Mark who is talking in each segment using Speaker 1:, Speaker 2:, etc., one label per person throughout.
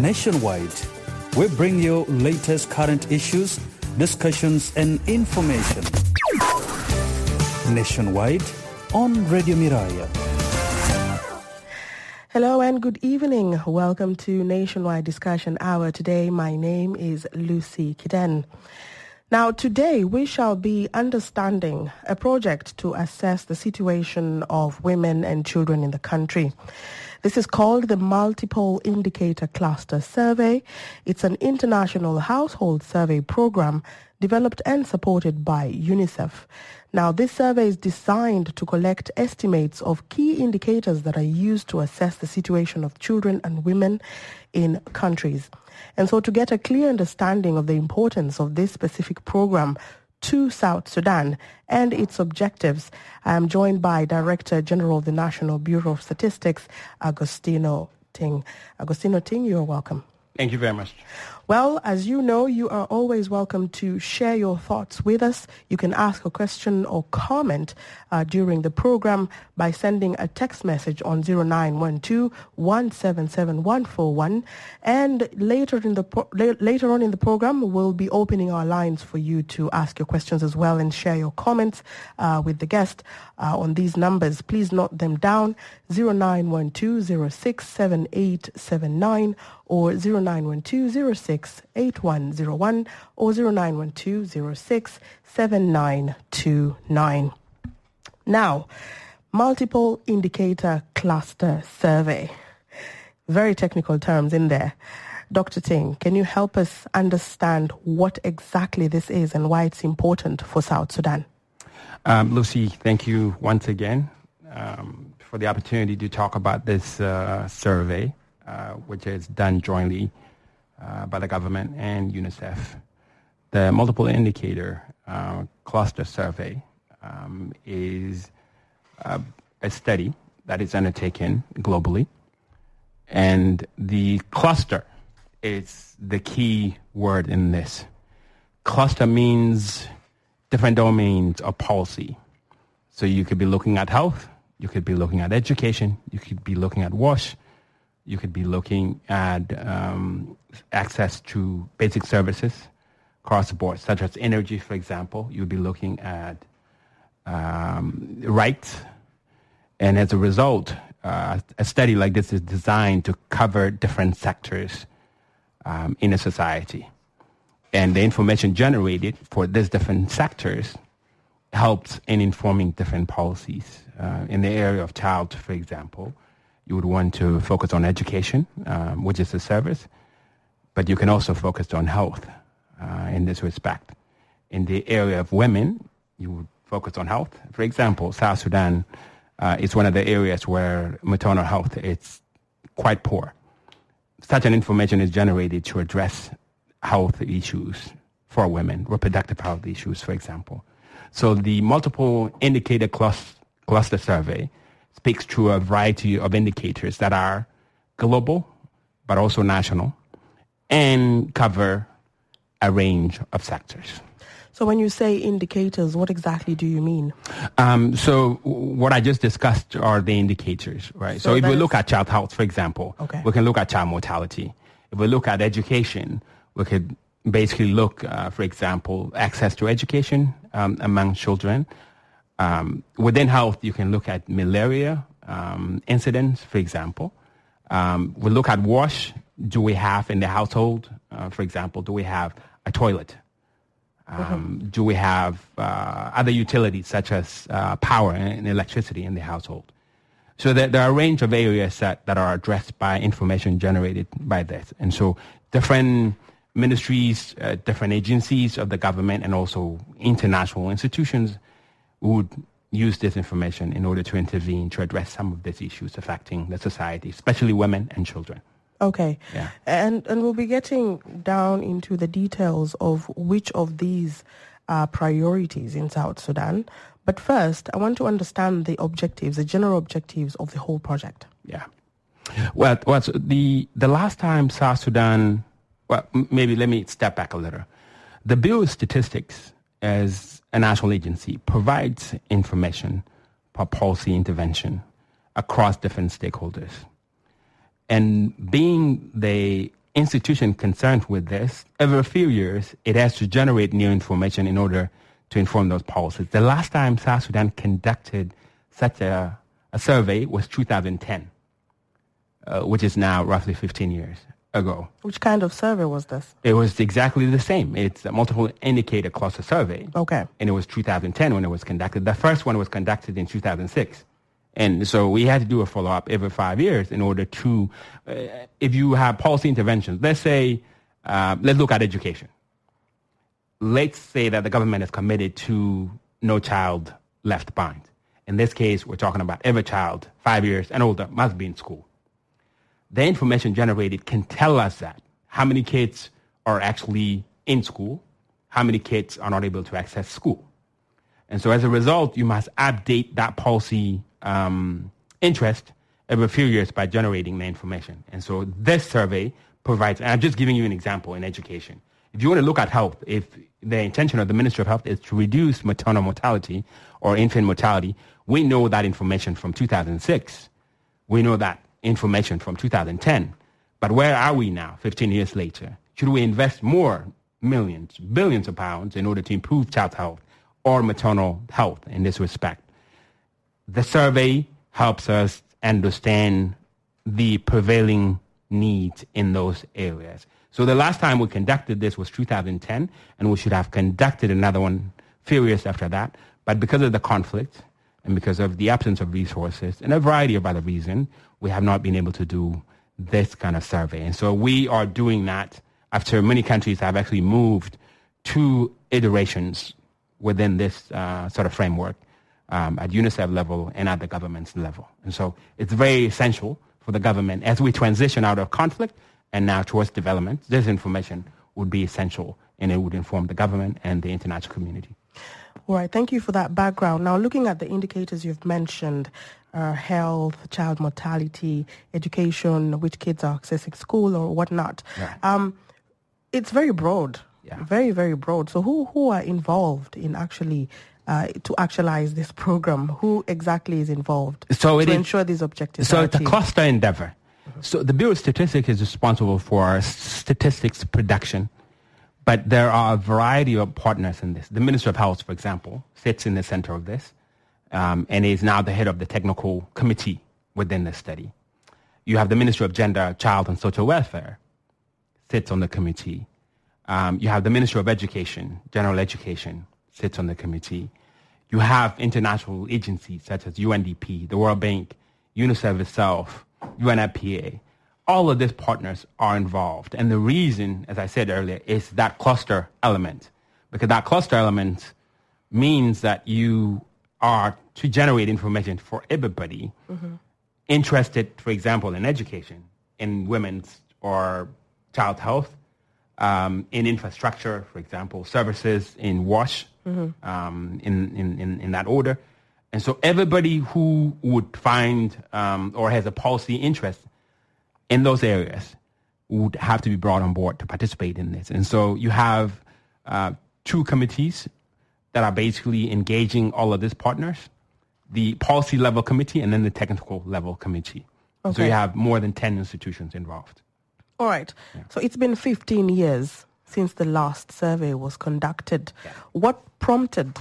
Speaker 1: Nationwide, we bring you latest current issues, discussions and information. Nationwide on Radio Miraya.
Speaker 2: Hello and good evening. Welcome to Nationwide Discussion Hour. Today, my name is Lucy Kiden. Now, today we shall be understanding a project to assess the situation of women and children in the country. This is called the Multiple Indicator Cluster Survey. It's an international household survey program developed and supported by UNICEF. Now, this survey is designed to collect estimates of key indicators that are used to assess the situation of children and women in countries. And so to get a clear understanding of the importance of this specific program to South Sudan and its objectives, I am joined by Director General of the National Bureau of Statistics, Agostino Ting. Agostino Ting, you are welcome.
Speaker 3: Thank you very much.
Speaker 2: Well, as you know, you are always welcome to share your thoughts with us. You can ask a question or comment during the program by sending a text message on 0912-177141. And later on in the program, we'll be opening our lines for you to ask your questions as well and share your comments with the guest on these numbers. Please note them down: 0912-067879 or 0912-068101 or 0912-067929. Now, multiple indicator cluster survey. Very technical terms in there. Dr. Ting, can you help us understand what exactly this is and why it's important for South Sudan?
Speaker 3: Lucy, thank you once again for the opportunity to talk about this survey, which is done jointly by the government and UNICEF. The multiple indicator cluster survey is a study that is undertaken globally, and the cluster is the key word in this. Cluster means different domains of policy. So you could be looking at health, you could be looking at education, you could be looking at WASH, you could be looking at access to basic services across the board, such as energy, for example. You'd be looking at rights. And as a result, a study like this is designed to cover different sectors in a society. And the information generated for these different sectors helps in informing different policies. In the area of child, for example, you would want to focus on education, which is a service, but you can also focus on health in this respect. In the area of women, you would focus on health. For example, South Sudan is one of the areas where maternal health is quite poor. Such an information is generated to address health issues for women, reproductive health issues, for example. So the multiple indicator cluster survey speaks to a variety of indicators that are global, but also national, and cover a range of sectors.
Speaker 2: So when you say indicators, what exactly do you mean?
Speaker 3: So what I just discussed are the indicators, right? So if we look at child health, for example, we can look at child mortality. If we look at education, we could basically look, for example, access to education among children. Within health, you can look at malaria incidents, for example. We look at WASH. Do we have in the household, for example, do we have a toilet? Do we have other utilities such as power and electricity in the household? So there are a range of areas that are addressed by information generated by this. And so different ministries, different agencies of the government, and also international institutions would use this information in order to intervene to address some of these issues affecting the society, especially women and children.
Speaker 2: Okay.
Speaker 3: Yeah.
Speaker 2: And we'll be getting down into the details of which of these are priorities in South Sudan. But first, I want to understand the objectives, the general objectives of the whole project.
Speaker 3: Yeah. Well, so the last time South Sudan, maybe let me step back a little. The Bureau of Statistics, as a national agency, provides information for policy intervention across different stakeholders. And being the institution concerned with this, every few years, it has to generate new information in order to inform those policies. The last time South Sudan conducted such a survey was 2010, which is now roughly 15 years ago.
Speaker 2: Which kind of survey was this?
Speaker 3: It was exactly the same. It's a multiple indicator cluster survey.
Speaker 2: Okay.
Speaker 3: And it was 2010 when it was conducted. The first one was conducted in 2006. And so we had to do a follow-up every 5 years in order to, if you have policy interventions, let's say, let's look at education. Let's say that the government is committed to no child left behind. In this case, we're talking about every child 5 years and older must be in school. The information generated can tell us that how many kids are actually in school, how many kids are not able to access school. And so as a result, you must update that policy interest every few years by generating the information. And so this survey provides, and I'm just giving you an example in education. If you want to look at health, if the intention of the Ministry of Health is to reduce maternal mortality or infant mortality, we know that information from 2006. We know that information from 2010. But where are we now, 15 years later? Should we invest more millions, billions of pounds in order to improve child health or maternal health in this respect? The survey helps us understand the prevailing needs in those areas. So the last time we conducted this was 2010, and we should have conducted another one few years after that. But because of the conflict and because of the absence of resources and a variety of other reasons, we have not been able to do this kind of survey. And so we are doing that after many countries have actually moved to iterations within this sort of framework at UNICEF level and at the government's level. And so it's very essential for the government as we transition out of conflict and now towards development. This information would be essential, and it would inform the government and the international community.
Speaker 2: All right, thank you for that background. Now, looking at the indicators you've mentioned, health, child mortality, education, which kids are accessing school or whatnot, it's very broad, very, very broad. So who are involved in actually to actualize this program? Who exactly is involved to ensure these objectives are achieved?
Speaker 3: So it's a cluster endeavor. So the Bureau of Statistics is responsible for statistics production, but there are a variety of partners in this. The Ministry of Health, for example, sits in the center of this and is now the head of the technical committee within the study. You have the Ministry of Gender, Child and Social Welfare, sits on the committee. You have the Ministry of Education, General Education, sits on the committee. You have international agencies such as UNDP, the World Bank, UNICEF itself, UNFPA. All of these partners are involved. And the reason, as I said earlier, is that cluster element. Because that cluster element means that you are to generate information for everybody interested, for example, in education, in women's or child health, in infrastructure, for example, services, in WASH, in that order. And so everybody who would find or has a policy interest in those areas would have to be brought on board to participate in this. And so you have two committees that are basically engaging all of these partners, the policy level committee and then the technical level committee. Okay. So you have more than 10 institutions involved.
Speaker 2: All right. Yeah. So it's been 15 years since the last survey was conducted. Yeah. What prompted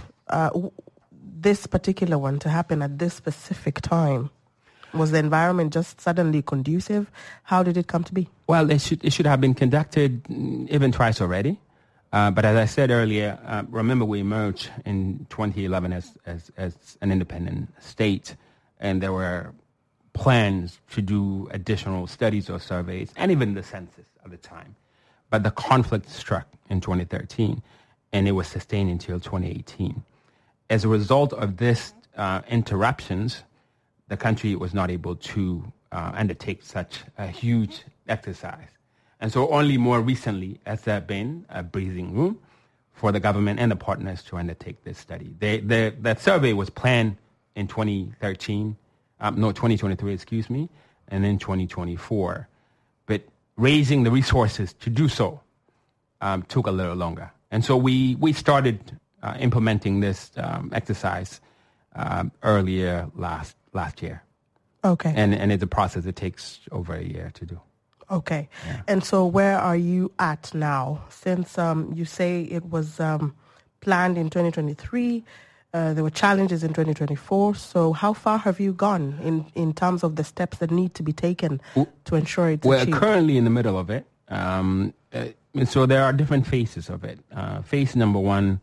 Speaker 2: this particular one to happen at this specific time? Was the environment just suddenly conducive? How did it come to be?
Speaker 3: Well, it should have been conducted even twice already. But as I said earlier, remember we emerged in 2011 as an independent state, and there were plans to do additional studies or surveys, and even the census at the time. But the conflict struck in 2013, and it was sustained until 2018. As a result of this interruptions, the country was not able to undertake such a huge exercise. And so only more recently has there been a breathing room for the government and the partners to undertake this study. That survey was planned in 2023, and then 2024. But raising the resources to do so took a little longer. And so we started implementing this exercise earlier last year.
Speaker 2: Okay.
Speaker 3: And it's a process that takes over a year to do.
Speaker 2: Okay. Yeah. And so where are you at now? Since you say it was planned in 2023, there were challenges in 2024. So how far have you gone in terms of the steps that need to be taken to ensure it's achieved?
Speaker 3: We're currently in the middle of it. So there are different phases of it. Phase number one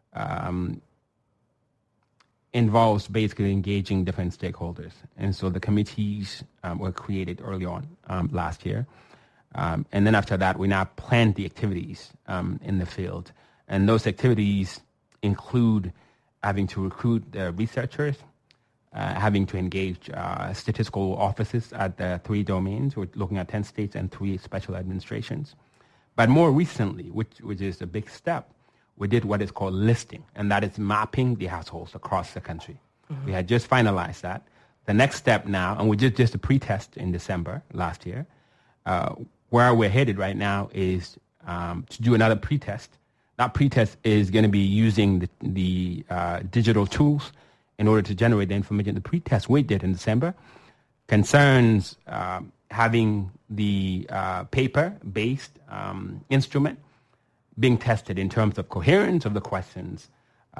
Speaker 3: involves basically engaging different stakeholders. And so the committees were created early on last year. And then after that, we now plan the activities in the field. And those activities include having to recruit researchers, having to engage statistical offices at the 3 domains. We're looking at 10 states and 3 special administrations. But more recently, which is a big step, we did what is called listing, and that is mapping the households across the country. Mm-hmm. We had just finalized that. The next step now, and we did just a pre-test in December last year, where we're headed right now is to do another pre-test. That pre-test is going to be using the digital tools in order to generate the information. The pre-test we did in December concerns having the paper-based instrument being tested in terms of coherence of the questions,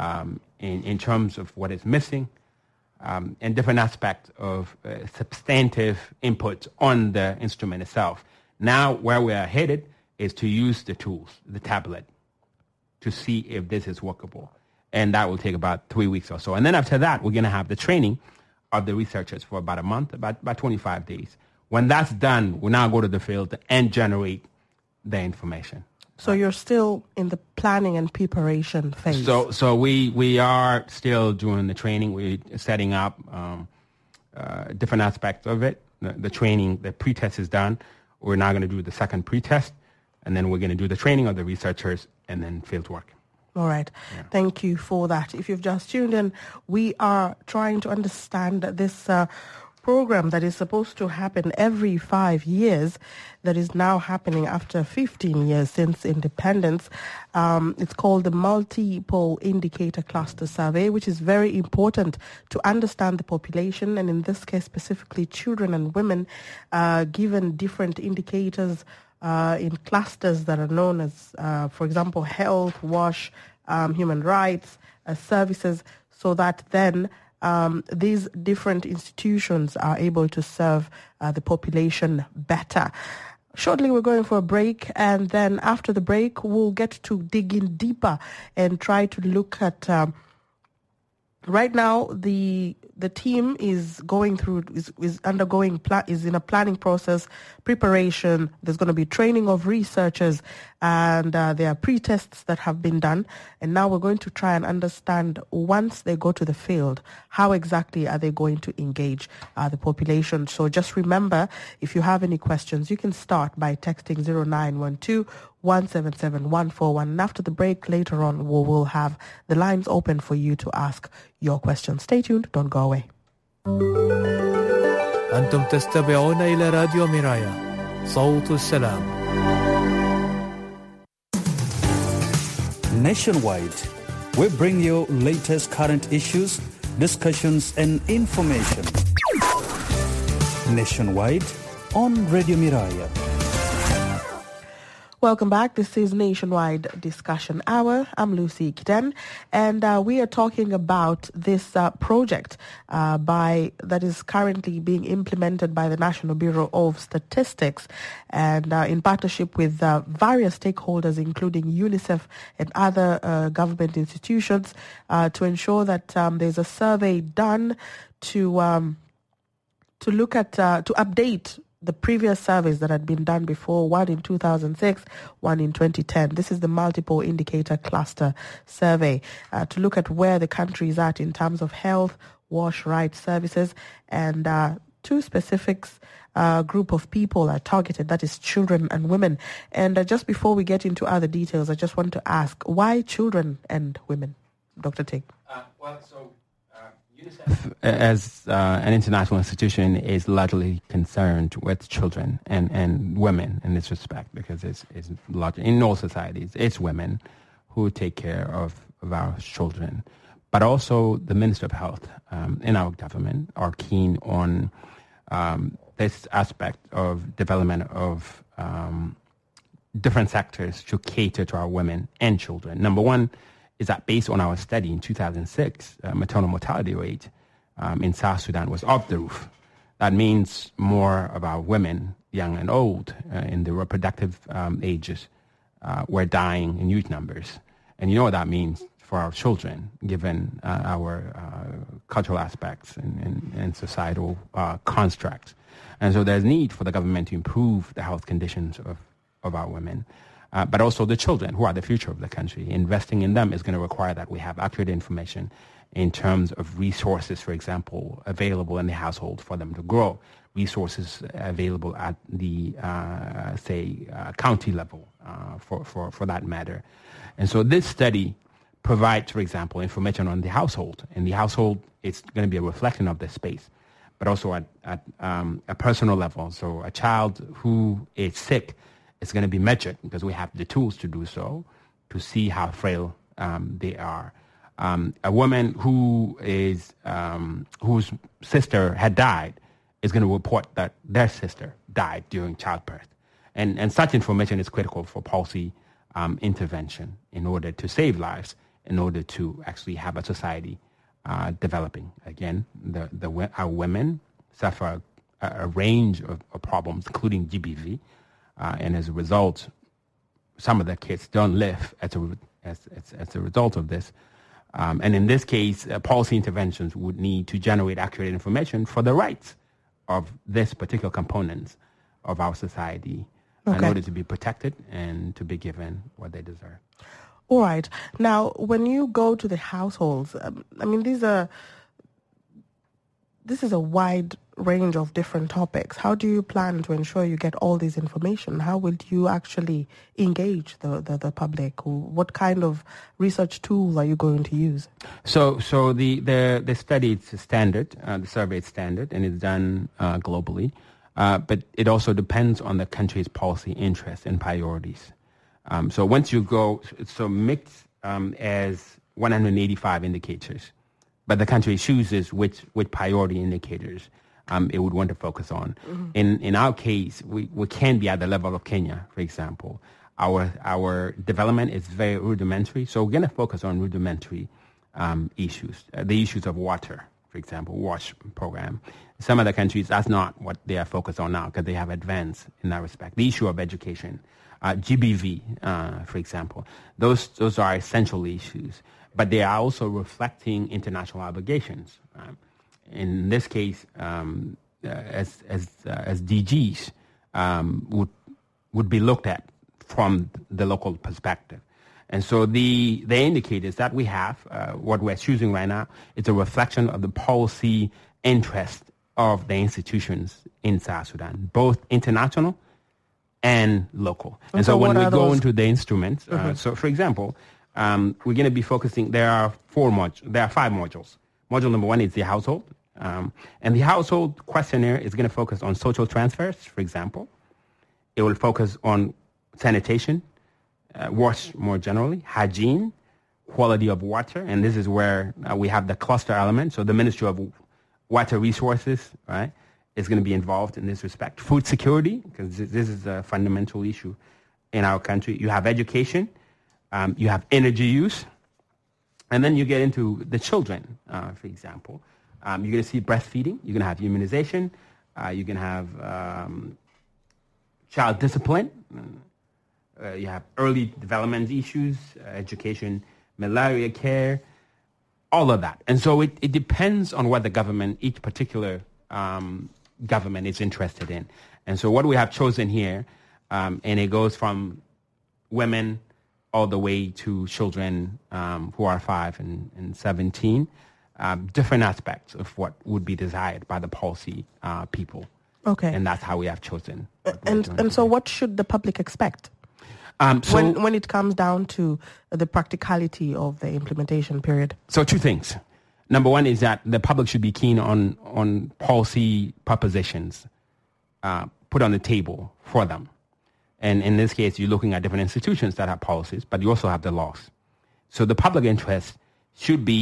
Speaker 3: in terms of what is missing, and different aspects of substantive inputs on the instrument itself. Now, where we are headed is to use the tools, the tablet, to see if this is workable. And that will take about 3 weeks or so. And then after that, we're going to have the training of the researchers for about a month, about 25 days. When that's done, we'll now go to the field and generate the information.
Speaker 2: So you're still in the planning and preparation phase.
Speaker 3: So we are still doing the training. We're setting up different aspects of it. The training, the pre-test is done. We're now going to do the second pre-test, and then we're going to do the training of the researchers and then field work.
Speaker 2: All right. Yeah. Thank you for that. If you've just tuned in, we are trying to understand this program that is supposed to happen every 5 years that is now happening after 15 years since independence. It's called the Multiple Indicator Cluster Survey, which is very important to understand the population, and in this case specifically children and women, given different indicators in clusters that are known as, for example, health, WASH, human rights, services, so that then these different institutions are able to serve the population better. Shortly, we're going for a break, and then after the break, we'll get to dig in deeper and try to look at right now the team is going through is in a planning process, preparation. There's going to be training of researchers, and there are pre-tests that have been done. And now we're going to try and understand, once they go to the field, how exactly are they going to engage the population. So just remember, if you have any questions, you can start by texting 0912-177-141. And after the break later on, we will have the lines open for you to ask your questions. Stay tuned, don't go away.
Speaker 4: أنتم تستمعون إلى راديو ميرايا صوت السلام.
Speaker 1: Nationwide, we bring you latest current issues, discussions and information. Nationwide on Radio Miraya.
Speaker 2: Welcome back. This is Nationwide Discussion Hour. I'm Lucy Kiden, and we are talking about this project that is currently being implemented by the National Bureau of Statistics, and in partnership with various stakeholders, including UNICEF and other government institutions, to ensure that there's a survey done to look at to update the previous surveys that had been done before, one in 2006, one in 2010. This is the Multiple Indicator Cluster Survey, to look at where the country is at in terms of health, WASH, rights, services, and two specifics group of people are targeted, that is children and women. And just before we get into other details, I just want to ask, why children and women? Dr. Ting.
Speaker 3: UNICEF, as an international institution, is largely concerned with children and women in this respect, because it's large, in all societies, it's women who take care of our children. But also the Minister of Health in our government are keen on this aspect of development of different sectors to cater to our women and children. Number one is that based on our study in 2006, maternal mortality rate in South Sudan was off the roof. That means more of our women, young and old, in the reproductive ages, were dying in huge numbers. And you know what that means for our children, given our cultural aspects and societal constructs. And so there's need for the government to improve the health conditions of our women, but also the children, who are the future of the country. Investing in them is going to require that we have accurate information in terms of resources, for example, available in the household for them to grow, resources available at the, county level for that matter. And so this study provides, for example, information on the household. And the household, it's going to be a reflection of the space, but also at a personal level. So a child who is sick is going to be measured, because we have the tools to do so, to see how frail they are. A woman who is whose sister had died is going to report that their sister died during childbirth. And such information is critical for policy intervention in order to save lives, in order to actually have a society developing. Again, our women suffer a range of problems, including GBV, and as a result, some of the kids don't live as a result of this. And in this case, policy interventions would need to generate accurate information for the rights of this particular components of our society in order to be protected and to be given what they deserve.
Speaker 2: All right. Now, when you go to the households, this is a wide range of different topics. How do you plan to ensure you get all this information? How will you actually engage the public? What kind of research tool are you going to use? So
Speaker 3: the study is standard, the survey is standard, and it's done globally. But it also depends on the country's policy interests and priorities. So once you go, so mixed as 185 indicators, but the country chooses which priority indicators it would want to focus on. Mm-hmm. In our case, we can be at the level of Kenya, for example. Our development is very rudimentary, so we're going to focus on rudimentary issues, the issues of water, for example, WASH program. Some other countries, that's not what they are focused on now, because they have advanced in that respect. The issue of education, GBV, for example, those are essential issues, but they are also reflecting international obligations. In this case, as DGs would be looked at from the local perspective. And so the indicators that we have, what we're choosing right now, is a reflection of the policy interest of the institutions in South Sudan, both international and local. And so when we go into the instruments, so for example, we're going to be focusing, there are 5 modules. Module number 1 is the household. And the household questionnaire is going to focus on social transfers, for example. It will focus on sanitation, wash more generally, hygiene, quality of water, and this is where we have the cluster element. So the Ministry of Water Resources, right, is going to be involved in this respect. Food security, because this is a fundamental issue in our country. You have education, you have energy use, and then you get into the children, for example. You're going to see breastfeeding, you're going to have immunization, you're going to have child discipline, you have early development issues, education, malaria care, all of that. And so it depends on what the government, each particular government is interested in. And so what we have chosen here, and it goes from women all the way to children who are 5 and 17, different aspects of what would be desired by the policy people.
Speaker 2: Okay.
Speaker 3: And that's how we have chosen.
Speaker 2: And so what should the public expect? When it comes down to the practicality of the implementation period?
Speaker 3: So 2 things. Number 1 is that the public should be keen on policy propositions put on the table for them. And in this case, you're looking at different institutions that have policies, but you also have the laws. So the public interest should be,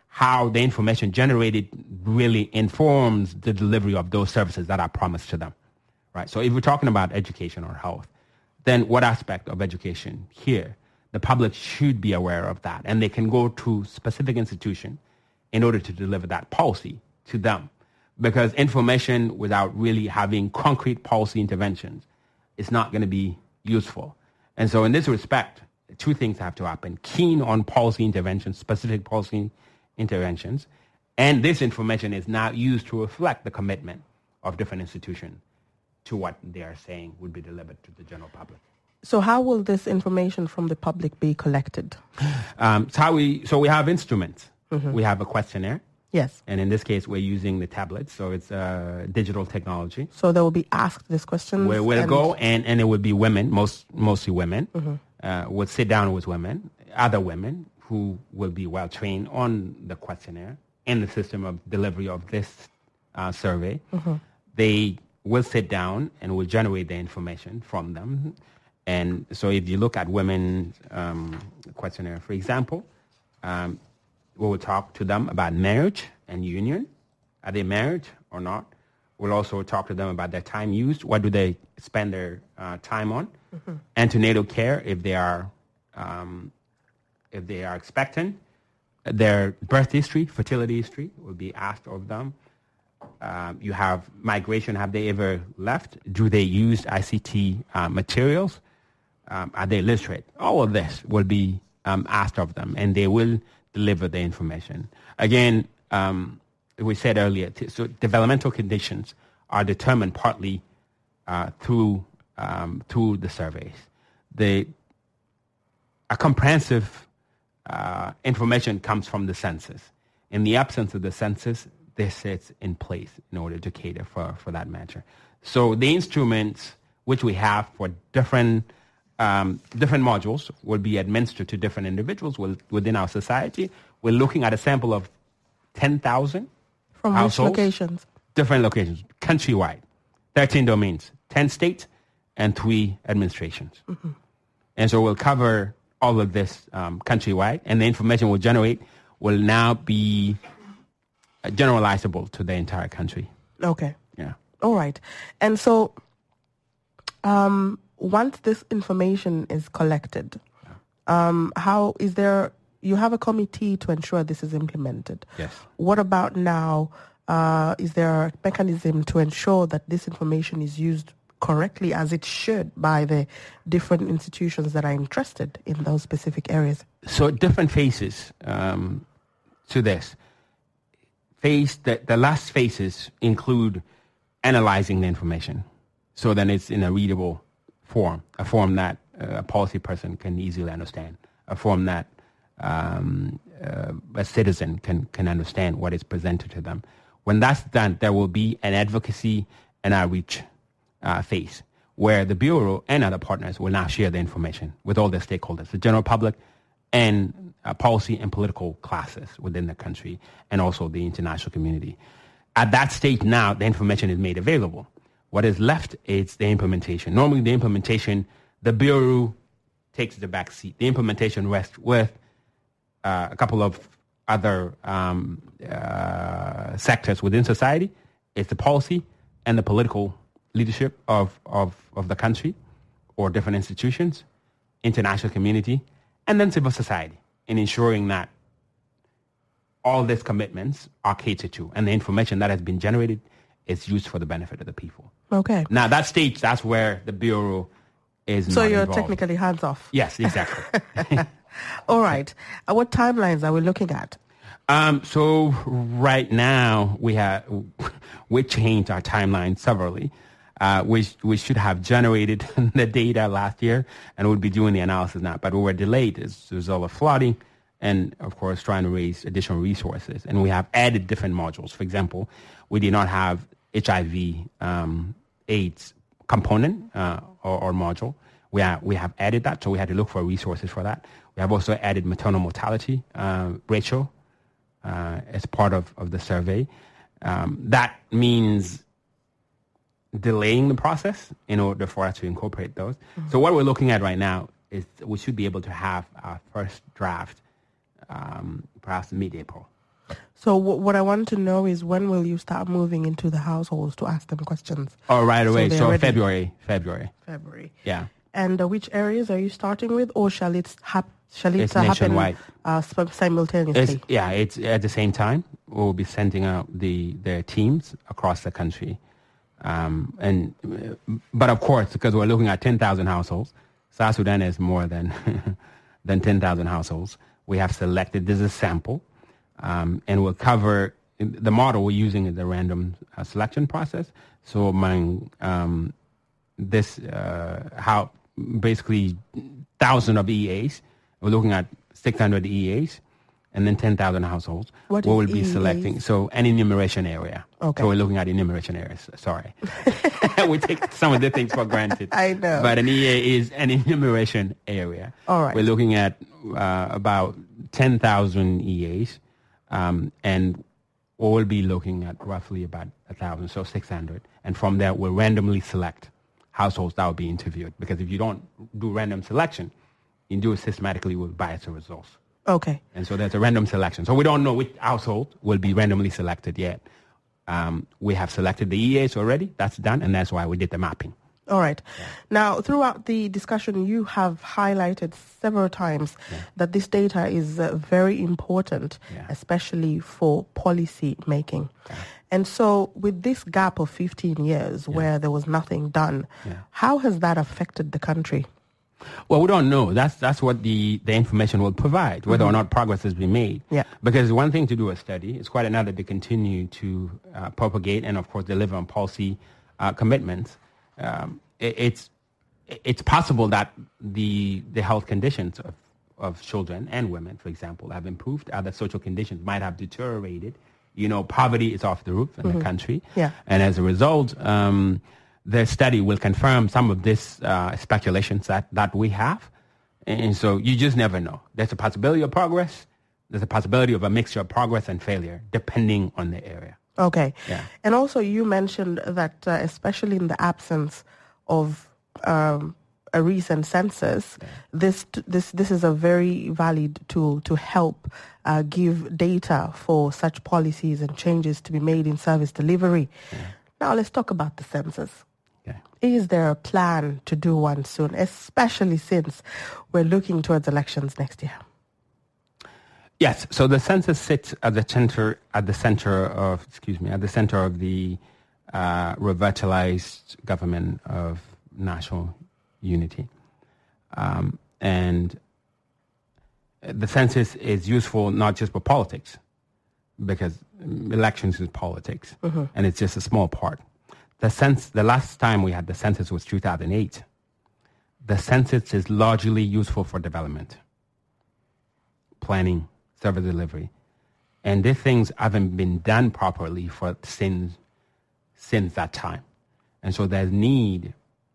Speaker 3: how the information generated really informs the delivery of those services that are promised to them, right? So if we're talking about education or health, then what aspect of education here? The public should be aware of that, and they can go to specific institution in order to deliver that policy to them. Because information without really having concrete policy interventions is not going to be useful. And so in this respect, two things have to happen. Keen on policy interventions, specific policy interventions, and this information is now used to reflect the commitment of different institutions to what they are saying would be delivered to the general public.
Speaker 2: So how will this information from the public be collected?
Speaker 3: So we have instruments. Mm-hmm. We have a questionnaire.
Speaker 2: Yes.
Speaker 3: And in this case, we're using the tablets, so it's digital technology.
Speaker 2: So they will be asked this question.
Speaker 3: Where will go, and it would be women, mostly women, would sit down with women, other women who will be well trained on the questionnaire and the system of delivery of this survey. Mm-hmm. They will sit down and will generate the information from them. And so if you look at women's questionnaire, for example, we will talk to them about marriage and union. Are they married or not? We'll also talk to them about their time used. What do they spend their time on? Mm-hmm. Antenatal care, if they are expectant. Their birth history, fertility history will be asked of them. You have migration. Have they ever left? Do they use ICT materials? Are they literate? All of this will be asked of them, and they will deliver the information. Again, we said earlier, so developmental conditions are determined partly through the surveys. A comprehensive information comes from the census. In the absence of the census, this sits in place in order to cater for that measure. So the instruments which we have for different modules will be administered to different individuals within our society. We're looking at a sample of 10,000
Speaker 2: from
Speaker 3: households,
Speaker 2: which locations?
Speaker 3: Different locations, countrywide, 13 domains, 10 states, and 3 administrations. Mm-hmm. And so we'll cover all of this countrywide, and the information we'll generate will now be generalizable to the entire country.
Speaker 2: Okay.
Speaker 3: Yeah.
Speaker 2: All right. And so once this information is collected, how is there, you have a committee to ensure this is implemented.
Speaker 3: Yes.
Speaker 2: What about now? Is there a mechanism to ensure that this information is used correctly as it should by the different institutions that are interested in those specific areas?
Speaker 3: So different phases to this. The last phases include analyzing the information. So then it's in a readable form, a form that a policy person can easily understand, a form that a citizen can understand what is presented to them. When that's done, there will be an advocacy and outreach phase where the Bureau and other partners will now share the information with all the stakeholders, the general public and policy and political classes within the country and also the international community. At that stage now, the information is made available. What is left is the implementation. Normally the implementation, the Bureau takes the back seat. The implementation rests with a couple of other sectors within society. It's the policy and the political leadership of the country or different institutions, international community, and then civil society in ensuring that all these commitments are catered to and the information that has been generated is used for the benefit of the people.
Speaker 2: Okay.
Speaker 3: Now, that stage, that's where the Bureau is
Speaker 2: so
Speaker 3: not
Speaker 2: you're
Speaker 3: involved.
Speaker 2: Technically hands-off.
Speaker 3: Yes, exactly.
Speaker 2: All right. What timelines are we looking at?
Speaker 3: So right now, we changed our timeline severally. We should have generated the data last year and would be doing the analysis now. But we were delayed as a result of flooding and, of course, trying to raise additional resources. And we have added different modules. For example, we did not have HIV AIDS component or module. We have added that, so we had to look for resources for that. We have also added maternal mortality ratio as part of the survey. That means delaying the process in order for us to incorporate those. Mm-hmm. So what we're looking at right now is we should be able to have our first draft perhaps mid-April.
Speaker 2: So what I want to know is, when will you start moving into the households to ask them questions?
Speaker 3: Oh, right away. So
Speaker 2: ready.
Speaker 3: February. Yeah.
Speaker 2: And which areas are you starting with, or shall it happen
Speaker 3: nationwide.
Speaker 2: Simultaneously?
Speaker 3: It's at the same time. We'll be sending out their teams across the country. But of course, because we're looking at 10,000 households, South Sudan is more than 10,000 households. We have selected, this is a sample, and we'll cover, the model we're using is the random selection process. So among how basically 1,000 of EAs, we're looking at 600 EAs, and then 10,000 households.
Speaker 2: What
Speaker 3: we will
Speaker 2: is
Speaker 3: be
Speaker 2: EAs?
Speaker 3: Selecting, so an enumeration area.
Speaker 2: Okay.
Speaker 3: So we're looking at enumeration areas. Sorry. We take some of the things for granted.
Speaker 2: I know.
Speaker 3: But an EA is an enumeration area.
Speaker 2: All right.
Speaker 3: We're looking at about 10,000 EAs, and we'll be looking at roughly about 1,000, so 600. And from there, we'll randomly select households that will be interviewed. Because if you don't do random selection, you do it systematically with biased results.
Speaker 2: Okay.
Speaker 3: And so there's a random selection. So we don't know which household will be randomly selected yet. We have selected the EAs already. That's done, and that's why we did the mapping.
Speaker 2: All right. Yeah. Now, throughout the discussion, you have highlighted several times that this data is very important, especially for policy making. Yeah. And so with this gap of 15 years where there was nothing done, how has that affected the country?
Speaker 3: Well, we don't know. That's what the information will provide, whether or not progress has been made. Yeah. Because one thing to do a study, it's quite another to continue to propagate and, of course, deliver on policy commitments. It's possible that the health conditions of children and women, for example, have improved. Other social conditions might have deteriorated. Poverty is off the roof in the country. Yeah. And as a result, the study will confirm some of this speculations that we have. And so you just never know. There's a possibility of progress. There's a possibility of a mixture of progress and failure, depending on the area.
Speaker 2: Okay. Yeah. And also you mentioned that especially in the absence of a recent census, this is a very valid tool to help give data for such policies and changes to be made in service delivery. Yeah. Now let's talk about the census. Is there a plan to do one soon, especially since we're looking towards elections next year?
Speaker 3: Yes. So the census sits at the center of the revitalized government of national unity, and the census is useful not just for politics, because elections is politics, and it's just a small part. The last time we had the census was 2008. The census is largely useful for development, planning, service delivery. And these things haven't been done properly since that time. And so there's need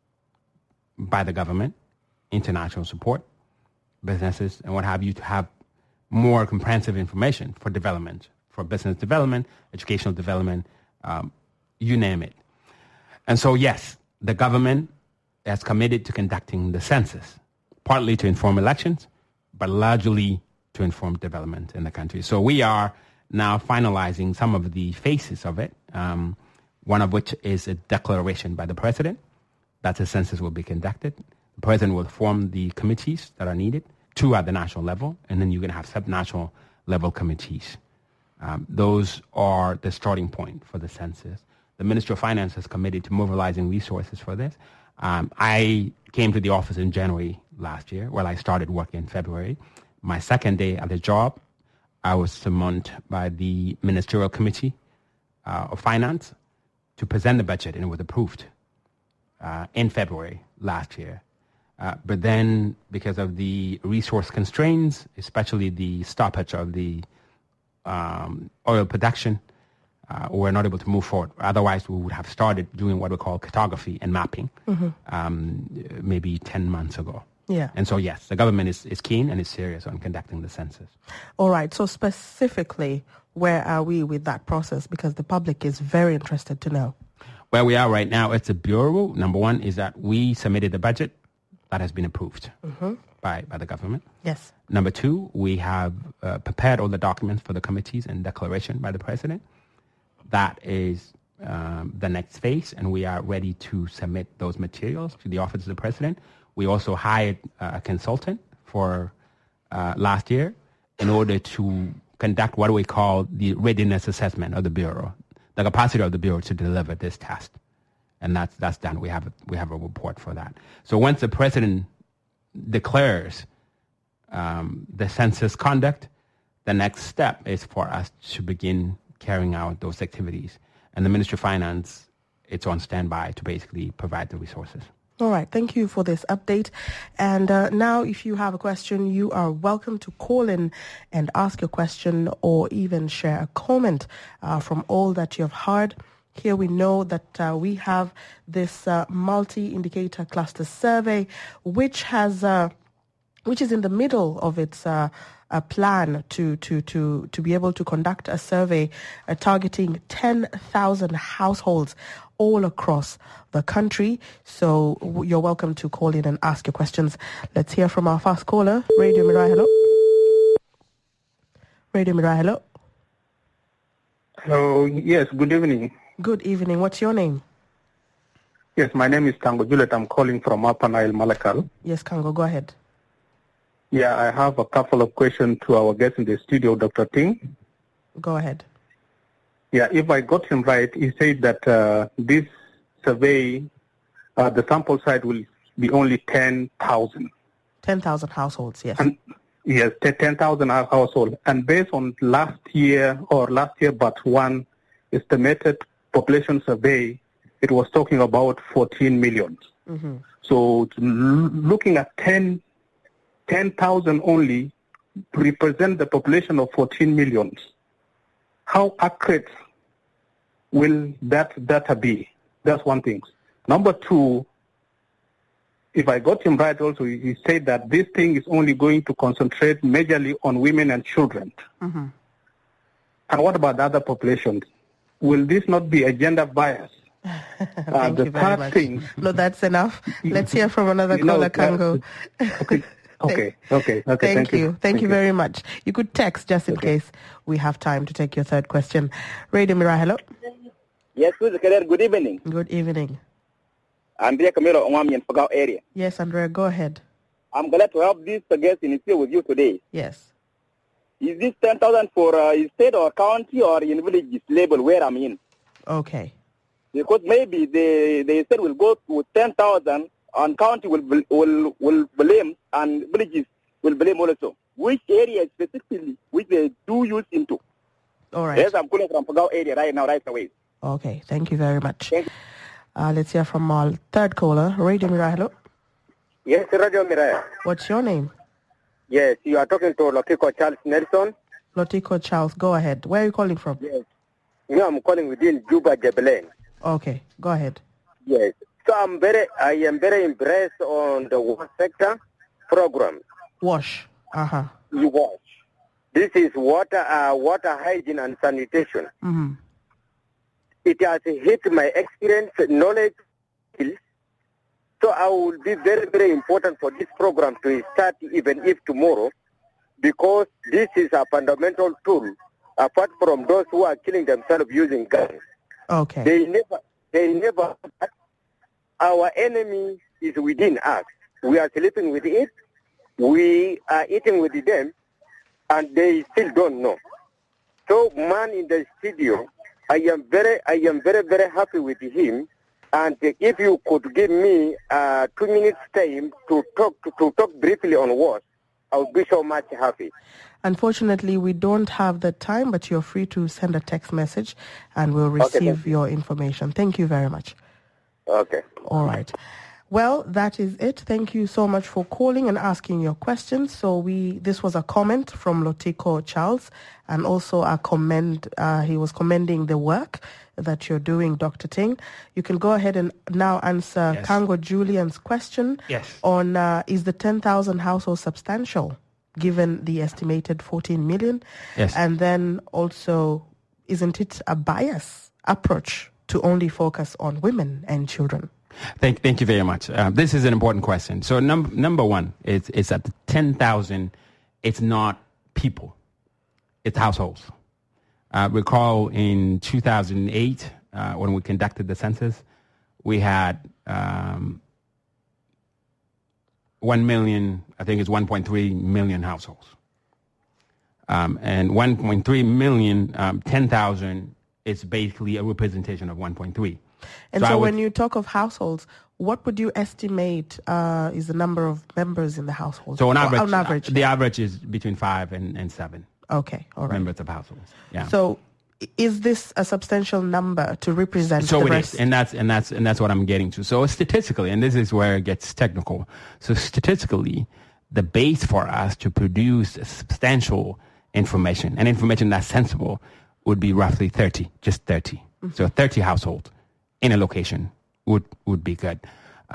Speaker 3: by the government, international support, businesses, and what have you, to have more comprehensive information for development, for business development, educational development, you name it. And so, yes, the government has committed to conducting the census, partly to inform elections, but largely to inform development in the country. So we are now finalizing some of the phases of it, one of which is a declaration by the president that the census will be conducted. The president will form the committees that are needed, 2 at the national level, and then you're going to have sub-national level committees. Those are the starting point for the census. The Ministry of Finance is committed to mobilizing resources for this. I came to the office in January last year. Well, I started work in February. My second day at the job, I was summoned by the Ministerial Committee of Finance to present the budget, and it was approved in February last year. But then, because of the resource constraints, especially the stoppage of the oil production, we're not able to move forward. Otherwise, we would have started doing what we call cartography and mapping maybe 10 months ago. Yeah. And so, yes, the government is keen and is serious on conducting the census.
Speaker 2: All right. So specifically, where are we with that process? Because the public is very interested to know.
Speaker 3: Where we are right now, it's a bureau. Number one is that we submitted the budget that has been approved. by the government.
Speaker 2: Yes.
Speaker 3: Number two, we have prepared all the documents for the committees and declaration by the president. That is the next phase, and we are ready to submit those materials to the office of the president. We also hired a consultant for last year in order to conduct what we call the readiness assessment of the Bureau, the capacity of the Bureau to deliver this test. And that's done. We have a report for that. So once the president declares the census conduct, the next step is for us to begin carrying out those activities. And the Ministry of Finance, it's on standby to basically provide the resources.
Speaker 2: All right. Thank you for this update. And now if you have a question, you are welcome to call in and ask your question or even share a comment from all that you have heard. Here we know that we have this multi-indicator cluster survey, which is in the middle of its a plan to be able to conduct a survey targeting 10,000 households all across the country. So you're welcome to call in and ask your questions. Let's hear from our first caller. Radio Mirai, hello. Radio Mirai, hello.
Speaker 5: Hello, yes, good evening.
Speaker 2: Good evening. What's your name?
Speaker 5: Yes, my name is Kango Juliet. I'm calling from Upper Nile, Malakal.
Speaker 2: Yes, Kango, go ahead.
Speaker 5: Yeah, I have a couple of questions to our guest in the studio, Dr. Ting.
Speaker 2: Go ahead.
Speaker 5: Yeah, if I got him right, he said that this survey, the sample size will be only 10,000.
Speaker 2: 10,000 households, yes.
Speaker 5: And, yes, 10,000 households. And based on last year but one estimated population survey, it was talking about 14 million.
Speaker 2: Mm-hmm.
Speaker 5: So looking at 10,000 only represent the population of 14 million. How accurate will that data be? That's one thing. Number two, if I got him right also, he said that this thing is only going to concentrate majorly on women and children.
Speaker 2: Mm-hmm.
Speaker 5: And what about the other populations? Will this not be a gender bias?
Speaker 2: Thank you very much. No, that's enough. Let's hear from another caller, Kango.
Speaker 5: Okay.
Speaker 2: Thank you. Thank you very much. You could text just in case we have time to take your third question. Radio Mirai, hello.
Speaker 6: Yes, good evening.
Speaker 2: Good evening.
Speaker 6: Andrea Camilo Ongwami in Fagao area.
Speaker 2: Yes, Andrea, go ahead.
Speaker 6: I'm glad to have this guest in here with you today.
Speaker 2: Yes.
Speaker 6: Is this 10,000 for state or county or in village label where I'm in?
Speaker 2: Okay.
Speaker 6: Because maybe the state will go to 10,000 and county will blame and villages will blame also. Which area specifically which they do use into?
Speaker 2: All right.
Speaker 6: Yes, I'm calling from Fagao area right now, right away.
Speaker 2: Okay, thank you very much. Let's hear from our third caller, Radio Mirai, hello.
Speaker 7: Yes, Radio Mirai.
Speaker 2: What's your name?
Speaker 7: Yes, you are talking to Lotiko Charles Nelson.
Speaker 2: Lotiko Charles, go ahead. Where are you calling from?
Speaker 7: Yes. I'm calling within Juba, Jebelen.
Speaker 2: Okay, go ahead.
Speaker 7: Yes. So I am very impressed on the water sector program.
Speaker 2: WASH. Uh-huh.
Speaker 7: You WASH. This is water hygiene and sanitation.
Speaker 2: Mm-hmm.
Speaker 7: It has hit my experience, knowledge, skills. So I will be very, very important for this program to start even if tomorrow, because this is a fundamental tool, apart from those who are killing themselves using guns.
Speaker 2: Okay.
Speaker 7: They never, our enemy is within us. We are sleeping with it, we are eating with them, and they still don't know. So man in the studio, I am very, very happy with him. And if you could give me 2 minutes time to talk briefly on WASH, I would be so much happy.
Speaker 2: Unfortunately, we don't have the time, but you're free to send a text message and we'll receive your information. Thank you very much.
Speaker 7: Okay.
Speaker 2: All right. Well, that is it. Thank you so much for calling and asking your questions. So this was a comment from Lotiko Charles, and also he was commending the work that you're doing, Dr. Ting. You can go ahead and now answer Kango Julian's question on is the 10,000 households substantial given the estimated 14 million?
Speaker 3: Yes.
Speaker 2: And then also, isn't it a bias approach to only focus on women and children?
Speaker 3: Thank you very much. This is an important question. So number one is that the 10,000, it's not people, it's households. Recall in 2008, when we conducted the census, we had 1 million, I think it's 1.3 million households. And 1.3 million, 10,000 is basically a representation of 1.3.
Speaker 2: And so when you talk of households, what would you estimate is the number of members in the household?
Speaker 3: So on average, the average is between 5 and 7.
Speaker 2: Okay, all right.
Speaker 3: Members of households. Yeah.
Speaker 2: So is this a substantial number to represent
Speaker 3: so
Speaker 2: the
Speaker 3: it
Speaker 2: rest?
Speaker 3: is, and that's what I'm getting to. So statistically, and this is where it gets technical. So statistically, the base for us to produce substantial information and information that's sensible would be roughly 30, just 30. Mm-hmm. So 30 households in a location would be good.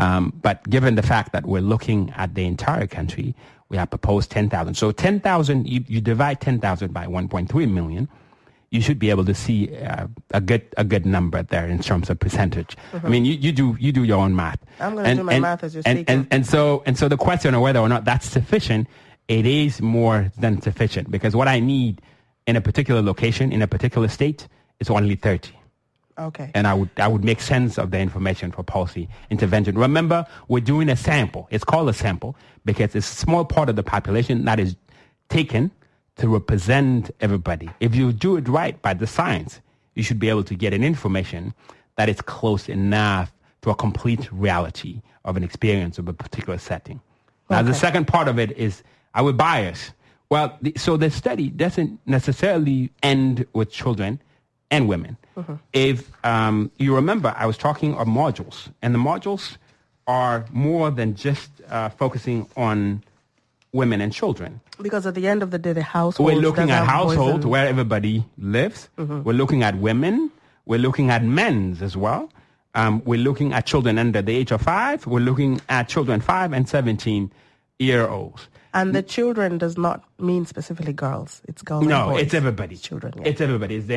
Speaker 3: But given the fact that we're looking at the entire country, we have proposed 10,000. So 10,000, you divide 10,000 by 1.3 million, you should be able to see a good number there in terms of percentage. Mm-hmm. I mean, you do your own math.
Speaker 2: I'm going to do my math as you're speaking.
Speaker 3: And so the question of whether or not that's sufficient, it is more than sufficient, because what I need in a particular location, in a particular state, is only 30.
Speaker 2: Okay.
Speaker 3: And I would make sense of the information for policy intervention. Remember, we're doing a sample. It's called a sample because it's a small part of the population that is taken to represent everybody. If you do it right by the science, you should be able to get an information that is close enough to a complete reality of an experience of a particular setting. Now, the second part of it is our bias. Well, so the study doesn't necessarily end with children and women. Mm-hmm. If you remember, I was talking of modules, and the modules are more than just focusing on women and children.
Speaker 2: Because at the end of the day, the household.
Speaker 3: We're looking at households where everybody lives. Mm-hmm. We're looking at women. We're looking at men as well. We're looking at children under the age of 5. We're looking at children 5 and 17-year-olds.
Speaker 2: And the children does not mean specifically girls. It's girls and boys.
Speaker 3: No, it's everybody.
Speaker 2: It's children. Yeah.
Speaker 3: It's everybody. It's the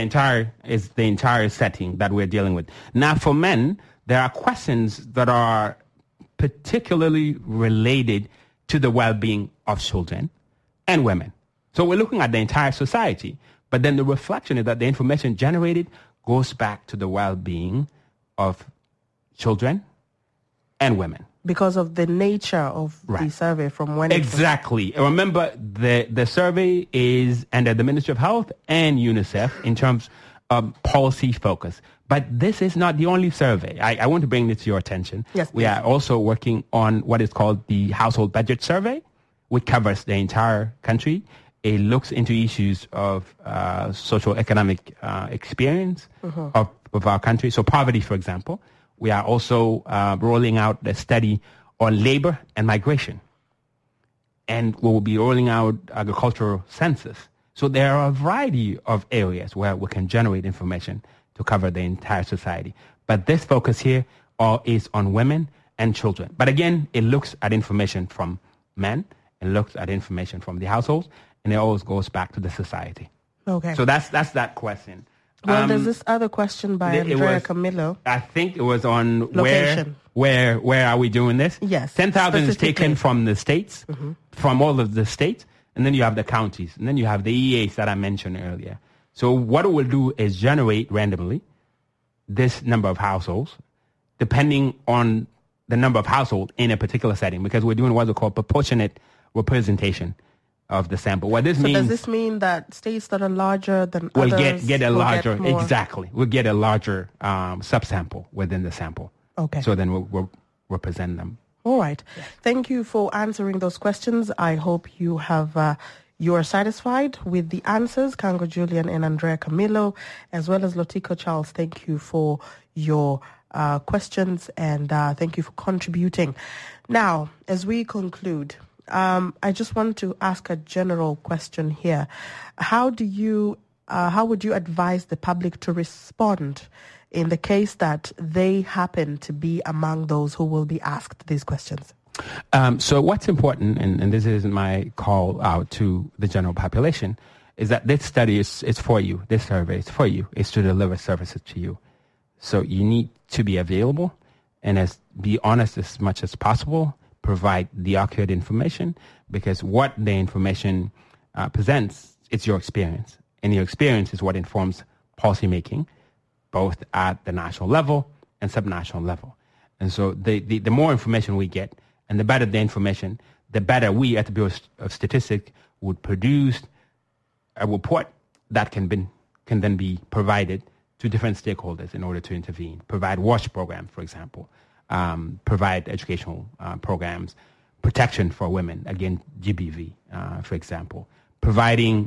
Speaker 3: entire setting that we're dealing with. Now, for men, there are questions that are particularly related to the well-being of children and women. So we're looking at the entire society. But then the reflection is that the information generated goes back to the well-being of children and women.
Speaker 2: Because of the nature of the survey from when
Speaker 3: exactly. Remember, the survey is under the Ministry of Health and UNICEF in terms of policy focus. But this is not the only survey. I want to bring this to your attention.
Speaker 2: Yes, please.
Speaker 3: We are also working on what is called the Household Budget Survey, which covers the entire country. It looks into issues of social economic experience of our country. So poverty, for example. We are also rolling out the study on labor and migration. And we will be rolling out agricultural census. So there are a variety of areas where we can generate information to cover the entire society. But this focus here is on women and children. But again, it looks at information from men, it looks at information from the households, and it always goes back to the society.
Speaker 2: Okay.
Speaker 3: So that's that question.
Speaker 2: Well, there's this other question by Andrea Camillo.
Speaker 3: I think it was on
Speaker 2: location.
Speaker 3: Where are we doing this?
Speaker 2: Yes.
Speaker 3: 10,000 is taken from the states, from all of the states, and then you have the counties, and then you have the EAs that I mentioned earlier. So what it will do is generate randomly this number of households, depending on the number of households in a particular setting, because we're doing what we call proportionate representation of the sample. What this means,
Speaker 2: does this mean that states that are larger than
Speaker 3: will
Speaker 2: others
Speaker 3: get a larger,
Speaker 2: get more?
Speaker 3: Exactly. We'll get a larger subsample within the sample.
Speaker 2: Okay.
Speaker 3: So then we'll represent them.
Speaker 2: All right. Yes. Thank you for answering those questions. I hope you have you are satisfied with the answers. Kango Julian and Andrea Camillo, as well as Lotiko Charles, thank you for your questions and thank you for contributing. Now, as we conclude, I just want to ask a general question here. How would you advise the public to respond in the case that they happen to be among those who will be asked these questions?
Speaker 3: So what's important, and this is my call out to the general population, is that this study is for you. This survey is for you. It's to deliver services to you. So you need to be available and be honest as much as possible, provide the accurate information, because what the information presents, it's your experience. And your experience is what informs policymaking, both at the national level and subnational level. And so the more information we get, and the better the information, the better we at the Bureau of Statistics would produce a report that can then be provided to different stakeholders in order to intervene. Provide WASH programs, for example. Provide educational programs, protection for women against GBV, for example. Providing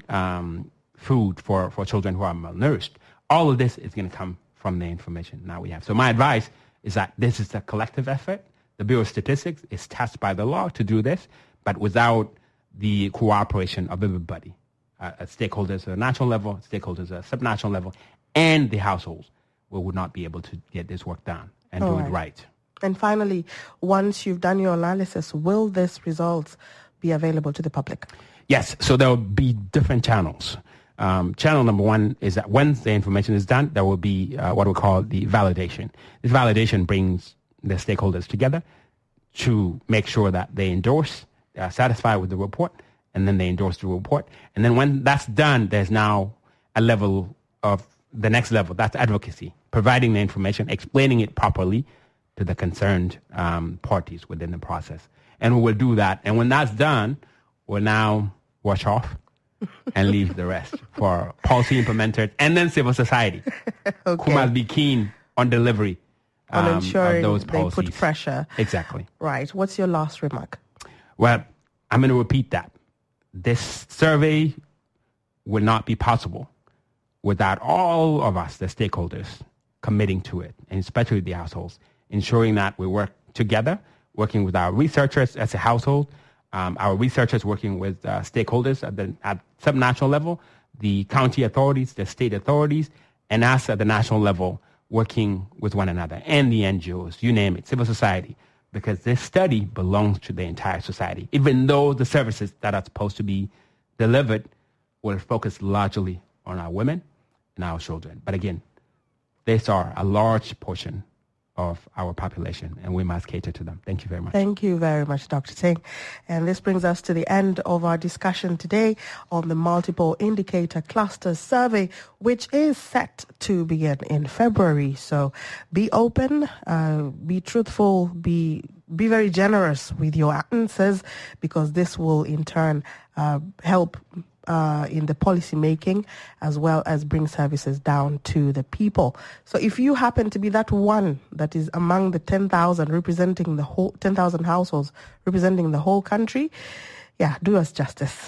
Speaker 3: food for children who are malnourished. All of this is going to come from the information now we have. So my advice is that this is a collective effort. The Bureau of Statistics is tasked by the law to do this, but without the cooperation of everybody, stakeholders at the national level, stakeholders at the subnational level, and the households, we would not be able to get this work done and do it right.
Speaker 2: And finally, once you've done your analysis, will these results be available to the public?
Speaker 3: Yes, so there will be different channels. Channel number one is that once the information is done, there will be what we call the validation. This validation brings the stakeholders together to make sure that they endorse, they are satisfied with the report, and then they endorse the report. And then when that's done, there's now a level of the next level, that's advocacy, providing the information, explaining it properly to the concerned parties within the process. And we will do that. And when that's done, we'll now wash off and leave the rest for policy implementers and then civil society, who must be keen on delivery
Speaker 2: on ensuring
Speaker 3: of those policies.
Speaker 2: They put pressure.
Speaker 3: Exactly.
Speaker 2: Right. What's your last remark?
Speaker 3: Well, I'm going to repeat that. This survey will not be possible without all of us, the stakeholders, committing to it, and especially the households, ensuring that we work together, working with our researchers as a household, our researchers working with stakeholders at subnational level, the county authorities, the state authorities, and us at the national level working with one another, and the NGOs, you name it, civil society, because this study belongs to the entire society, even though the services that are supposed to be delivered will focus largely on our women and our children. But again, these are a large portion of our population, and we must cater to them. Thank you very much.
Speaker 2: Thank you very much, Dr. Singh. And this brings us to the end of our discussion today on the Multiple Indicator Clusters Survey, which is set to begin in February. So be open, be truthful, be very generous with your answers, because this will in turn help in the policy making, as well as bring services down to the people. So if you happen to be that one that is among the 10,000 representing the whole 10,000 households representing the whole country, do us justice.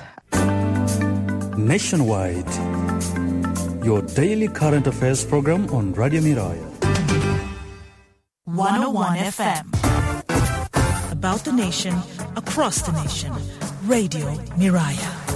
Speaker 1: Nationwide, your daily current affairs program on Radio Miraya.
Speaker 8: 101 FM. About the nation, across the nation. Radio Miraya.